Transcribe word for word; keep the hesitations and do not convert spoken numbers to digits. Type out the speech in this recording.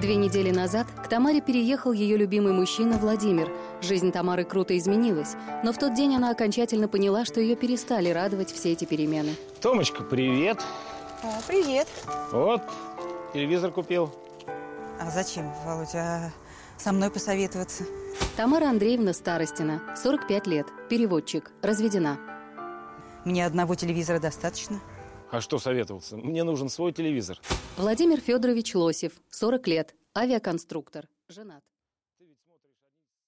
Две недели назад к Тамаре переехал ее любимый мужчина Владимир. Жизнь Тамары круто изменилась, но в тот день она окончательно поняла, что ее перестали радовать все эти перемены. Томочка, привет. О, привет. Вот, телевизор купил. А зачем, Володя, со мной посоветоваться? Тамара Андреевна Старостина, сорок пять лет, переводчик, разведена. Мне одного телевизора достаточно. А что советовался? Мне нужен свой телевизор. Владимир Федорович Лосев, сорок лет, авиаконструктор, женат.